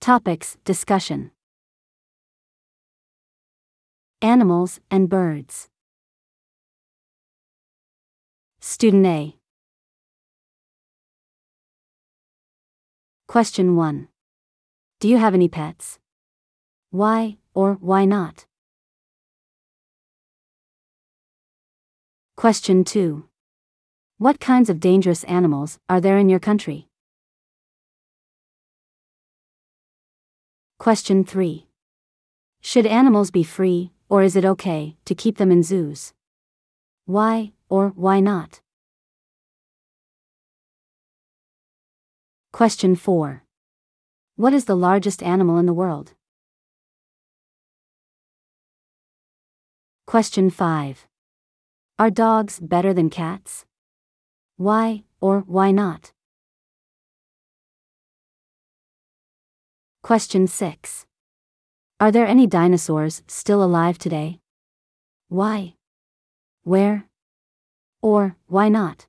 Topics discussion. Animals and birds. Student A. Question 1. Do you have any pets? Why or why not? Question 2. What kinds of dangerous animals are there in your country? Question 3. Should animals be free, or is it okay to keep them in zoos? Why or why not? Question 4. What is the largest animal in the world? Question 5. Are dogs better than cats? Why or why not? Question 6. Are there any dinosaurs still alive today? Why? Where? Or why not?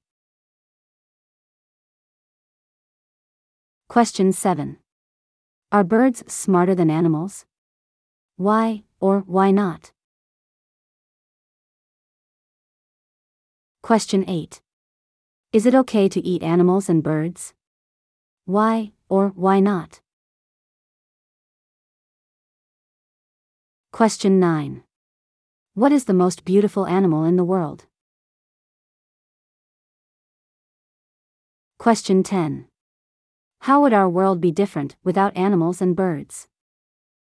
Question 7. Are birds smarter than animals? Why or why not? Question 8. Is it okay to eat animals and birds? Why or why not? Question 9. What is the most beautiful animal in the world? Question 10. How would our world be different without animals and birds?